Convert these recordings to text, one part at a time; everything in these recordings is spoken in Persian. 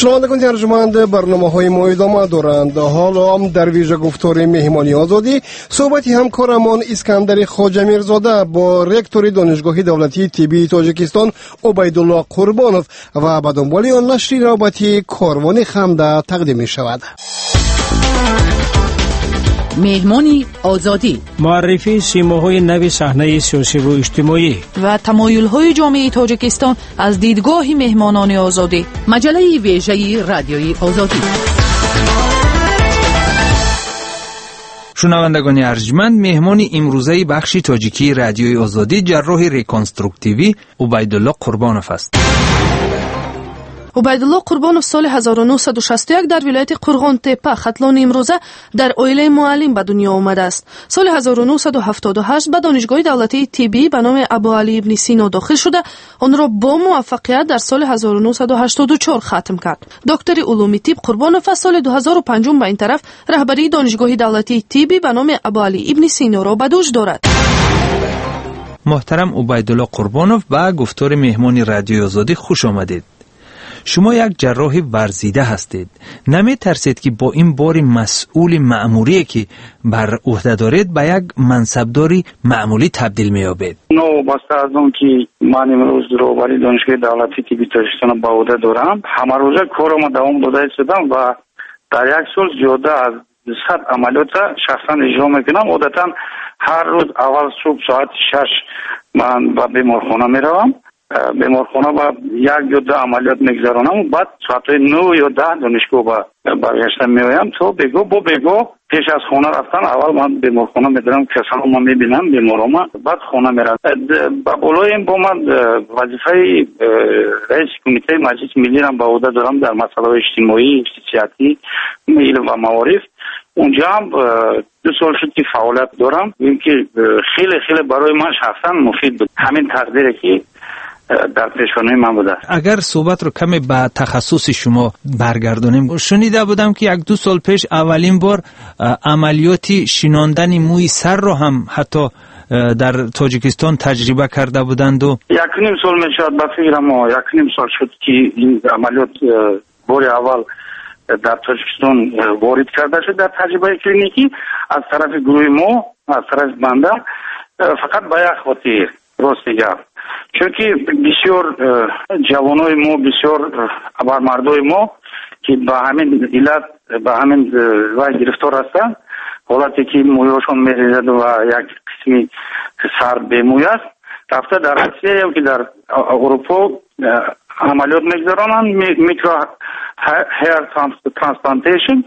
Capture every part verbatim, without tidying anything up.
شنوندگان ارجمند، برنامه‌های ما ادامه دارند. حالا هم در ویژه گفتار مهمانی آزادی صحبتی همکارمان اسکندر خواجه میرزاده با رکتور دانشگاه دولتی طبی تاجیکستان عبیدالله قربانوف و به دنبال آن نشر رابطه کاروان خمده تقدیم می شود. مهمانی آزادی، معرفی سیماهای نو صحنه سیاسی و اجتماعی و تمایل‌های جامعه تاجیکستان از دیدگاه مهمانان آزادی. مجله ویژه رادیوی آزادی. شنوندگان ارجمند، مهمانی امروزه بخش تاجیکی رادیوی آزادی جراح ریکانستروکتیوی عبیدالله قربانوف است. عبیدالله قربانوف سال هزار و نهصد و شصت و یک در ولایت قرغان تپه ختلان امروزه در عائله معلم به دنیا آمده است. سال هزار و نهصد و هفتاد و هشت به دانشگاه دولتی طبی به نام ابوعلی ابن سینا داخل شده، آن را با موفقیت در سال هزار و نهصد و هشتاد و چهار ختم کرد. دکتر علوم طب قربانوف سال دو هزار و پنج به این طرف رهبری دانشگاه دولتی طبی به نام ابوعلی ابن سینا را به دوش دارد. محترم عبیدالله قربانوف به گفتار مهمانی رادیوی آزادی خوش آمدید. شما یک جراح ورزیده هستید. نمی ترسید که با این بار مسئول مأموری که بر عهده دارید به یک منصبداری معمولی تبدیل می یابید؟ نو باسته از اون که من امروز رو برای دانشگاه دولتی طبی تاجیکستان به عهده دارم، همه روزه کارم دوام داده شدم و در یک سال زیاده از صد عملیات شخصا اجرا میکنم. عادتا هر روز اول صبح ساعت شش من به بیمارخانه میروم. بیمارخانه با یک یا دو عملیات میگذرانم و بعد ساعت نه یا ده دانشگاه با برگشتم میایم. تو بگو با بگو پیش از خانه رفتن اول من بیمارخانه میدارم، کسانو من میبینم بیمارم، بعد خانه میرم. با بالای این با من وظیفه رئیس کمیته مجلس ملی را به عهده دارم در مسائل اجتماعی، سیاسی، علم و معارف. اونجا هم دو سال شد که فعالیت دارم، این که خیلی خیلی برای من شخصا مفید بود. همین تقدیری که در پیشانه من بوده. اگر صحبت رو کمی به تخصص شما برگردانیم، شنیده بودم که یک دو سال پیش اولین بار عملیاتی شیناندن موی سر رو هم حتی در تاجیکستان تجربه کرده بودند و یک نیم سال میشد به فکرم و یک نیم سال شد که این عملیات بار اول در تاجیکستان وارد کرده شد در تجربه کلینیکی از طرف گروه ما، از طرف بنده، فقط به یک خاطر راستیگر، چون که بسیار جوانای ما، بسیار ابرمردای ما که به همین علت به همین وای گرفتار هستند، حالتی که مویاشون میریزد و یک قسمی سر به موی است، رفته در روسیه یا که در اروپا عملیات میگذرانند، میکرو هیر ترانسپلانتیشن.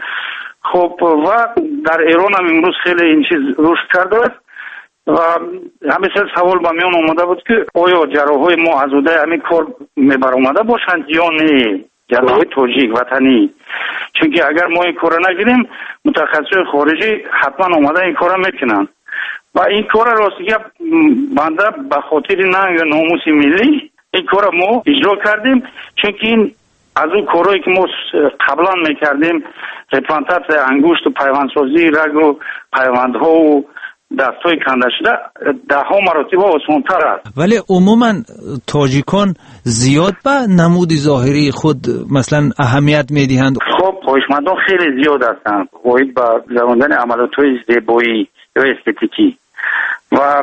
خب و در ایران هم امروز خیلی این چیز رشد کرده است و همیشه سوال با میان اومده بود که آیا جراحای ما از اوده همین کار میبر اومده باشند یا نه، جراحای تاجیک وطنی. چون که اگر ما این کار نگیریم متخصص خارجی حتما اومده این کار میکنن و این کار راستگی بنده به خاطر ننگ یا ناموس ملی این کار ما اجرا کردیم. چون که این از اون کارهایی که ما قبلا میکردیم، ریپلانتات انگشت و پیوندسازی رگ و پیوندها و دستای کنده شده ده ها مراتب آسان‌تر است. ولی عموما تاجیکان زیاد به نمود ظاهری خود مثلا اهمیت میدهند. خب خواهشمندان خیلی زیاد هستند، باید با گذراندن عملیات‌های زیبایی یا استتیکی و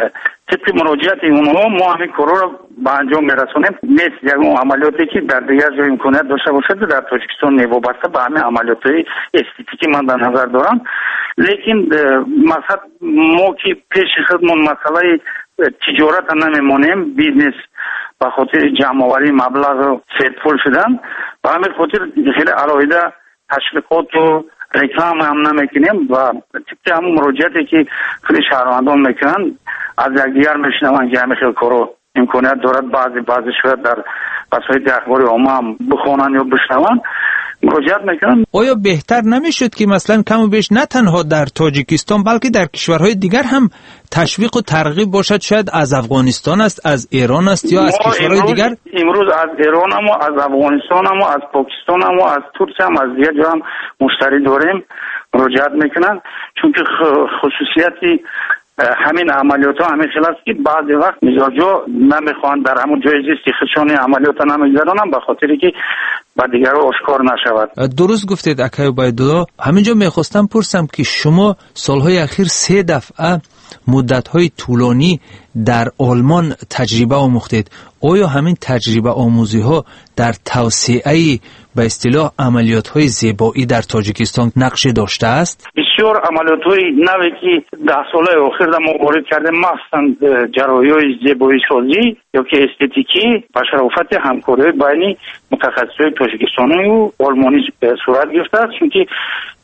طبق مراجعت اونها ما همین کارا رو به انجام میرسونیم. نیست یک عملیاتی که در دیگر جای امکانیت داشته باشد در تاجیکستان وابسته به همین عملیات‌های استتیکی من در نظر دارم. لیکن مثلا ما که پیش خودمون مسئله تجارت نمیمونیم، بیزنس به خاطر جمع‌آوری مبلغ سید پول شدن و همین خاطر خیلی علاوه تشویقات و رکلام هم نمیکنیم و طبق همون مراجعتی که خیلی شهروندان میکنن از یکدیگر میشنون که همین خیلی کارو امکانیت دارد بعضی بعضی شاید در وسایل اخباری عامه هم بخونن یا بشنون مراجعت میکنن. آیا بهتر نمیشد که مثلا کم و بیش نه تنها در تاجیکستان بلکه در کشورهای دیگر هم تشویق و ترغیب باشد؟ شاید از افغانستان است، از ایران است یا از کشورهای دیگر؟ امروز از ایران هم، از افغانستان هم، از پاکستان هم، از ترکیه هم، از دیگر جا هم مشتری داریم مراجعت میکنن. چون که خصوصیتی همین عملیات ها همین خیلی است که بعضی وقت مزاجا نمیخوان در همون جای زیستی خودشان عملیات ها نمیگذارن به خاطری که با دیگران آشکار نشود. درست گفتید اکای عبیدالله. همینجا میخواستم پرسم که شما سالهای اخیر سه دفعه مدت‌های طولانی در آلمان تجربه آموختید. آیا همین تجربه آموزی‌ها در توسعه به اصطلاح عملیات‌های زیبایی در تاجیکستان نقش داشته است؟ بسیار عملیات‌های نوی که ده ساله اخیر در ما وارد کرده، مخصوصاً جراحی‌های زیبایی سازی یا که استتیکی و شرافت همکاری بین متخصصای تاجیکستانی و آلمانی صورت گرفته است، چون که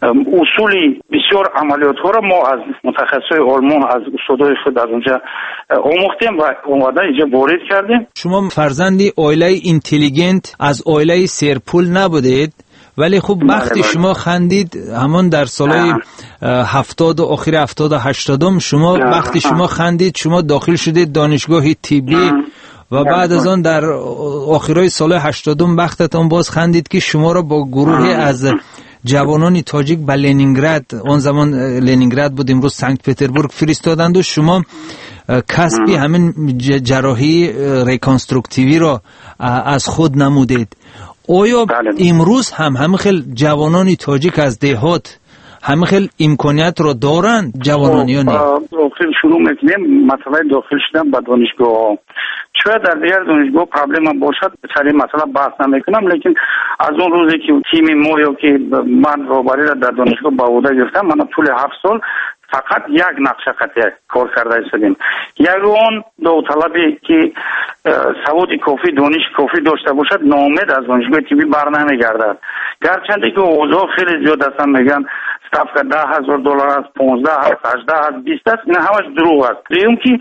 اصول بسیار عملیات‌ها را ما از متخصصای آلمان از استادای خود از اونجا آموختیم و اومدن اینجا وارد کردیم. شما فرزندی عائله اینتلیجنت از عائله سرپول نبودید، ولی خب وقتی شما خندید همون در سالهای هفتاد و آخر هفتاد و هشتادم شما وقتی شما خندید شما داخل شدید دانشگاه طبی و بعد از آن در آخرای سال هشتادم وقتتان باز خندید که شما را با گروه از جوانان تاجیک به لنینگراد، آن زمان لنینگراد بود امروز سنت پتربورگ، فرستادند و شما کسبی همین جراحی ریکانستروکتیوی را از خود نمودید. آیا امروز هم همه خیل جوانان تاجیک از دهات همه خیل امکانیت را دارند جوانان یا نه؟ داخل شروع میکنیم مثلا داخل شدن به دانشگاه. شاید در دیگر دانشگاه پرابلم باشد، سری مثلا بحث نمیکنم، لیکن از اون روزی که تیم ما یا که من رهبری را در دانشگاه به عهده گرفتم، من طول هفت سال فقط یک نقشه قطعی کار کرده شدیم. یک اون داوطلبی که سواد کافی دانش کافی داشته باشد ناامید از دانشگاه طبی برنمیگردد، گرچه که اوضاع خیلی زیاد هستن، میگن استفاده ده هزار دلار است، پانزده هست، هجده هست، بیست است. این همش دروغ است. دیدیم که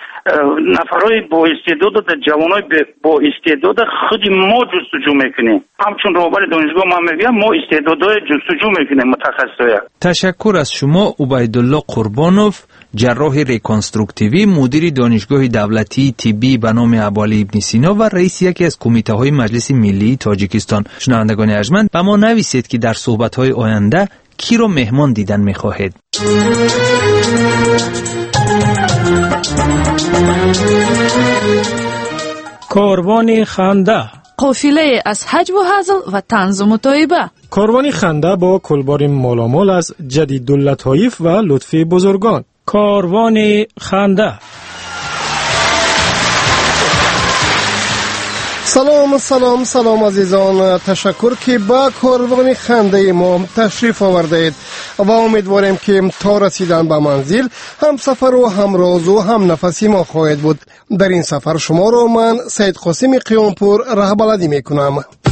نفرای با استعداد در جوانای با استعداد خود ما جستجو میکنیم. همچون رهبر دانشگاه من میگم ما استعدادهای جستجو میکنیم متخصصای. تشکر از شما عبیدالله قربانوف، جراح ریکانستروکتیوی، مدیر دانشگاه دولتی طبی به نام ابوعلی ابن سینا و رئیس یکی از کمیته های مجلس ملی تاجیکستان. شنوندگان ارجمند، به ما نویسید که در صحبت های آینده کی رو مهمان دیدن میخواهید. کاروان خنده، قافله از حج و هزل و طنز و مطایبه. کاروان خنده با کلبار مالامال از جدیداللطایف و لطف بزرگان. کاروان خنده. سلام سلام سلام عزیزان، تشکر که با کاروان خنده ما تشریف آوردید و امیدواریم که تا رسیدن به منزل هم سفر و هم راز و هم نفسی ما خواهد بود. در این سفر شما را من سید قاسم قیامپور رهبری میکنم.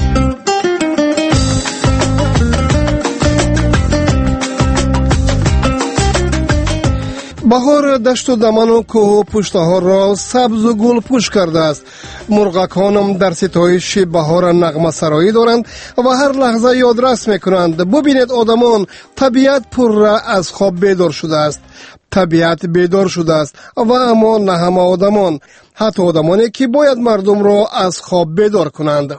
بهار دشت و دمن و کوه و پشته ها را سبز و گل پوش کرده است. مرغکانم در ستایش بهار نغمه سرایی دارند و هر لحظه یادرس میکنند. ببینید آدمان، طبیعت پر را از خواب بیدار شده است. طبیعت بیدار شده است و اما نه همه آدمان، حتی آدمانی که باید مردم را از خواب بیدار کنند.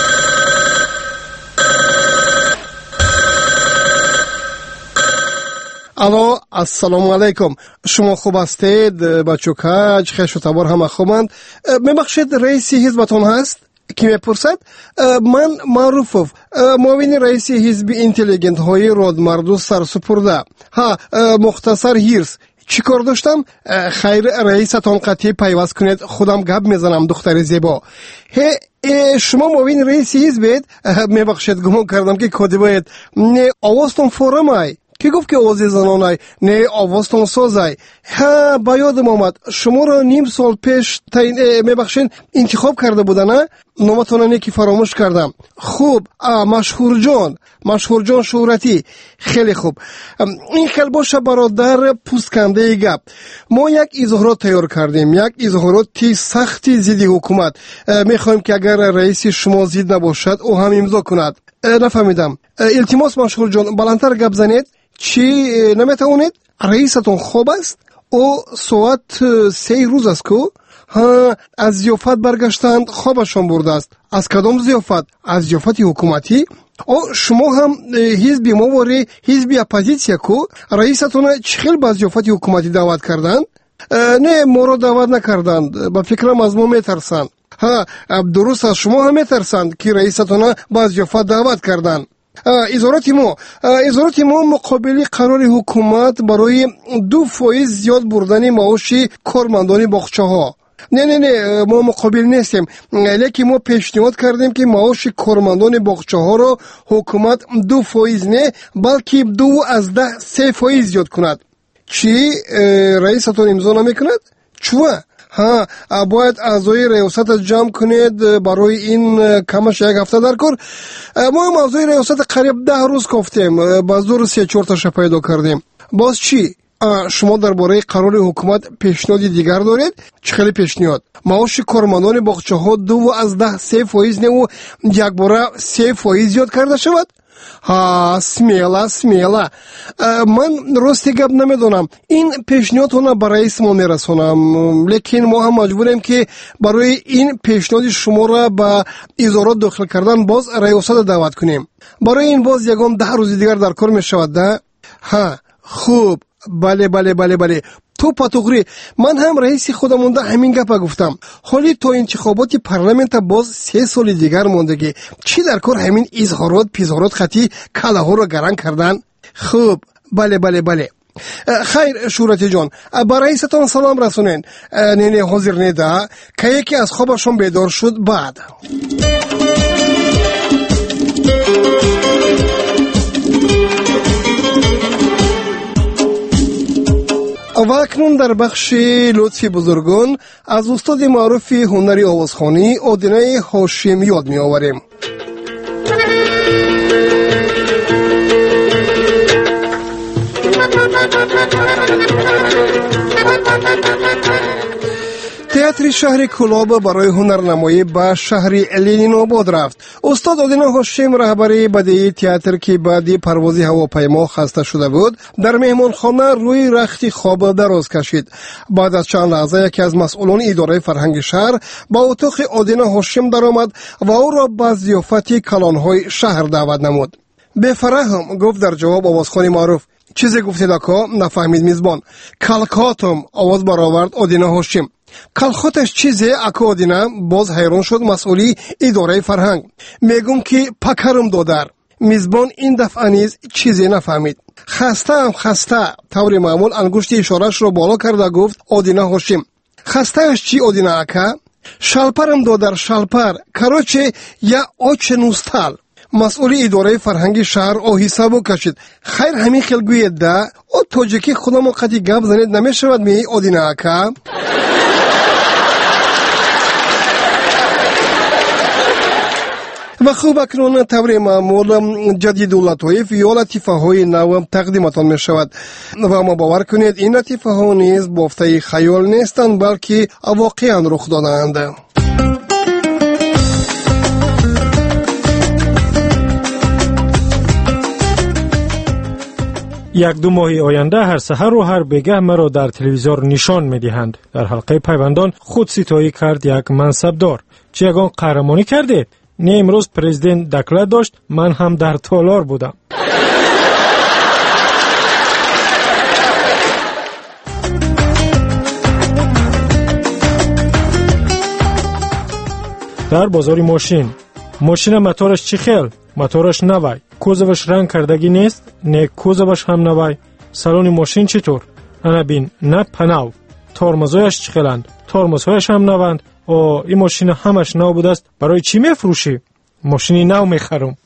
الو، السلام علیکم. شما خوب هستید؟ بچو کج خیش و تبار همه خوبند؟ میبخشید رئیس حزبتون هست؟ کی میپرسد؟ من معروفوف، معاون رئیس حزب اینتلیجنت های رادمردو سرسپرده. ها، مختصر هیرس. چی کار داشتم؟ خیر رئیستان قطعی پیوست کنید، خودم گپ میزنم دختر زیبا. هی شما معاون رئیس حزبید؟ میبخشید گمان کردم که کاتباید. نه آوازتون فورمای. کی گفت که آواز زنانه؟ نه آوازتون سازه. ها، با یادم آمد شما را نیم سال پیش تاین میبخشین انتخاب کرده بودن، نه؟ نامتون نیکی فراموش کردم. خوب، مشهور جان، مشهور جان شهرتی. خیلی خوب. این خیلی باشه برادر پوسکنده گپ. ما یک اظهارات تیار کردیم، یک اظهاراتی سختی ضد حکومت. میخوایم که اگر رئیس شما ضد نباشد او هم امضا کند. نفهمیدم. التماس مشهور جان بلندتر گپ زنید. چی نمیتونید؟ رئیستون خوب است؟ او ساعت سه روز است که ها از زیافت برگشتند، خوابشان برده است. از کدام زیافت؟ از زیافت حکومتی؟ او شما هم حزب ما وری حزب اپوزیسیا کو رئیستون چخیل بازیافتی حکومتی دعوت کردن؟ نه ما رو دعوت نکردند. با فکرم از ما میترسند. ها درست از شما هم میترسند که رئیستون بازیافت دعوت کردند. ازارات ما ازارات ما مقابل قرار حکومت برای دو فایز زیاد بردن معاش کارمندان باغچه ها. نه نه نه ما مقابل نیستیم، لیکن ما پیشنهاد کردیم که معاش کارمندان باغچه ها را حکومت دو فایز نه بلکه دو از ده سه فایز زیاد کند. چی رئیستون امضا نمیکند؟ چوا؟ ها باید اعضای ریاست جمع کنید برای این کمش یک هفته در کار. ما هم اعضای ریاست قریب ده روز گفتیم، باز دو روز سه چهار تا پیدا کردیم. باز چی؟ شما درباره قرار حکومت پیشنهاد دیگر دارید؟ چه خیلی پیشنهاد؟ معاش کارمندان باغچه ها دو از ده سه فایز نه و یک باره سه فایز زیاد کرده شود؟ ها سمیلا سمیلا من راستی گپ نمیدونم این پیشنهاد اون برای اسم میرسونم، لیکن ما هم مجبوریم که برای این پیشنهاد شما را به ادارات داخل کردن باز ریاست دعوت کنیم. برای این باز یگان ده روز دیگر در کار میشود ده؟ ها خوب بله بله بله بله تو پاتوغری من هم رئیس خودم مونده همین گپا گفتم. حالی تو انتخابات پارلمنت باز سه سال دیگر موندگی چی در کار همین اظهارات پیزارات خطی کلاها رو گران کردن؟ خوب بله بله بله خیر شورتی جان با رئیستان سلام رسونین. نه نه حاضر نیده که یکی از خوابشون بیدار شد بعد و اکنون در بخش لطفی بزرگان از استاد معروف هنری آوازخوانی آدینه هاشم یاد می آوریم. تئاتر شهر کلاب برای هنرنمایی به شهر لنین آباد رفت. استاد آدینه هاشم رهبری بدیعی تئاتر که بعد پرواز هواپیما خسته شده بود در مهمانخانه روی رخت خواب دراز کشید. بعد از چند لحظه یکی از مسئولان اداره فرهنگ شهر با اتاق آدینه هاشم درآمد و او را به ضیافت کلانهای شهر دعوت نمود. بفرهم گفت در جواب آوازخوان معروف. چیزی گفتید آقا؟ نفهمید میزبان. کلکاتم آواز برآورد آدینه هاشم. کلخاتش چیزه اکا آدینه؟ باز حیران شد مسئولی اداره فرهنگ. میگم که پکرم دادر. میزبان این دفعه نیز چیزی نفهمید. خسته هم خسته طور معمول انگشت اشارش رو بالا کرده گفت آدینه هاشم. خستهش چی آدینه اکا؟ شلپرم دادر شلپر کراچه یا آچ نوستال. مسئول اداره فرهنگ شهر آهسته بو کشید. خیر همین خیل گوید ده او توجیکی خودمو قطعی گپ زنید نمیشود می آدینه اکا؟ و خوب اکنون طور معمول جدید لطایف یا لطیفه های نو تقدیمتان می شود و ما باور کنید این لطیفه ها نیز بافته خیال نیستند بلکه واقعا رخ دادند. یک دو ماه آینده هر سحر و هر بگه مرا در تلویزیون نشان میدهند. در حلقه پیوندان خود ستایی کرد یک منصبدار. چه یگان قهرمانی کردید؟ نه امروز پرزیدنت دکلر داشت من هم در تالار بودم. در بازاری ماشین ماشین موتورش چی خیل؟ موتورش نوای. کوزوش رنگ کردگی نیست؟ نه کوزوش هم نوای. سالن ماشین چطور؟ انا بین نه پناو. ترمزایش چی خیلند؟ ترمزهایش هم نوند. او این ماشین همش نو بود است. برای چی میفروشی؟ ماشینی نو میخرم.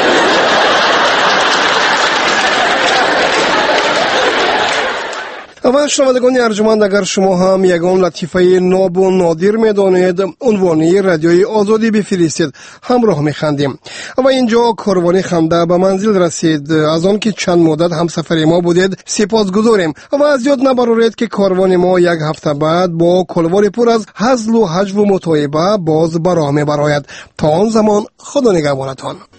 و شنوندگان ارجمند اگر شما هم یگان لطیفه ناب و نادر میدانید عنوانی رادیوی آزادی بفرستید همراه میخندیم. و اینجا کاروان خنده به منزل رسید. از آن که چند مدت همسفر ما بودید سپاسگزاریم و از یاد نبرارید که کاروان ما یک هفته بعد با کلوار پر از هزل و هجو و متاعبه باز براه میبراید. تا آن زمان خدا نگهدارتان.